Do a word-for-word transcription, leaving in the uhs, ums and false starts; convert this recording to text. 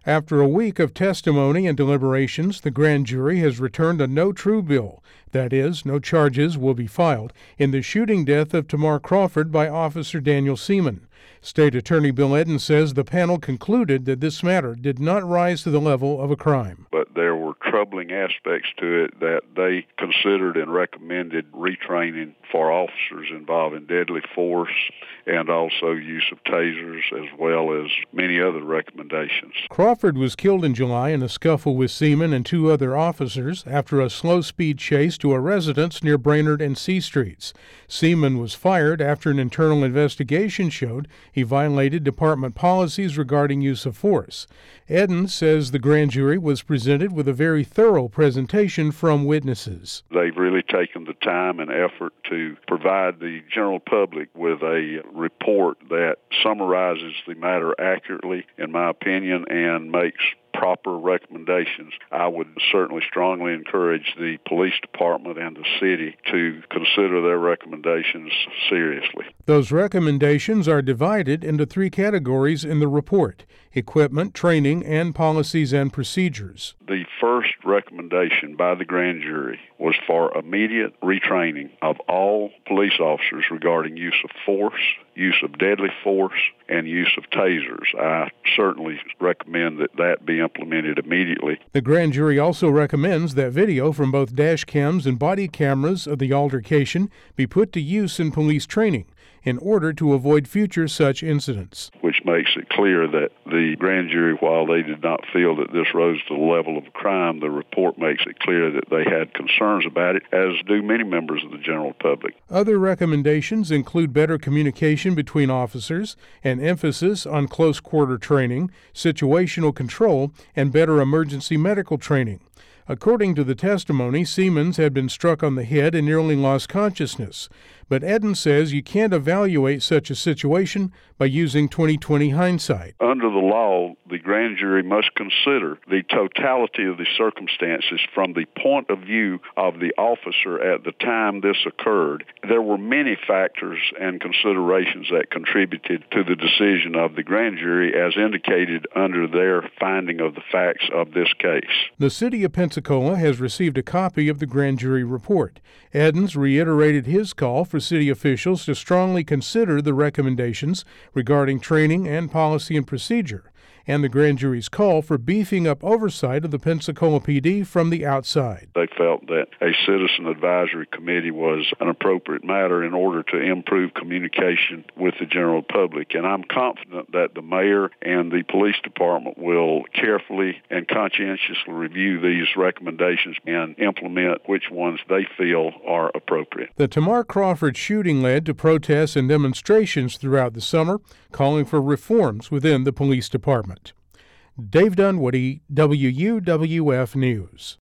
After a week of testimony and deliberations, the grand jury has returned a no-true bill. That is, no charges will be filed in the shooting death of Tamar Crawford by Officer Daniel Seaman. State Attorney Bill Edden says the panel concluded that this matter did not rise to the level of a crime. But there were troubling aspects to it that they considered and recommended retraining for officers involving deadly force and also use of tasers, as well as many other recommendations. Crawford was killed in July in a scuffle with Seaman and two other officers after a slow-speed chase to a residence near Brainerd and C Streets. Seaman was fired after an internal investigation showed he violated department policies regarding use of force. Edden says the grand jury was presented with a very thorough presentation from witnesses. They've really taken the time and effort to provide the general public with a report that summarizes the matter accurately, in my opinion, and makes proper recommendations. I would certainly strongly encourage the police department and the city to consider their recommendations seriously. Those recommendations are divided into three categories in the report: equipment, training, and policies and procedures. The first recommendation by the grand jury was for immediate retraining of all police officers regarding use of force, use of deadly force, and use of tasers. I certainly recommend that that be implemented immediately. The grand jury also recommends that video from both dash cams and body cameras of the altercation be put to use in police training in order to avoid future such incidents. Which makes it clear that the grand jury, while they did not feel that this rose to the level of a crime, the report makes it clear that they had concerns about it, as do many members of the general public. Other recommendations include better communication between officers, an emphasis on close quarter training, situational control, and better emergency medical training. According to the testimony, Seamans had been struck on the head and nearly lost consciousness. But Edden says you can't evaluate such a situation by using twenty twenty hindsight. Under the law, the grand jury must consider the totality of the circumstances from the point of view of the officer at the time this occurred. There were many factors and considerations that contributed to the decision of the grand jury as indicated under their finding of the facts of this case. The city of Pensacola has received a copy of the grand jury report. Eddens reiterated his call for city officials to strongly consider the recommendations regarding training and policy and procedure, and the grand jury's call for beefing up oversight of the Pensacola P D from the outside. They felt that a citizen advisory committee was an appropriate matter in order to improve communication with the general public, and I'm confident that the mayor and the police department will carefully and conscientiously review these recommendations and implement which ones they feel are appropriate. The Tamar Crawford shooting led to protests and demonstrations throughout the summer, calling for reforms within the police department. Dave Dunwoody, W U W F News.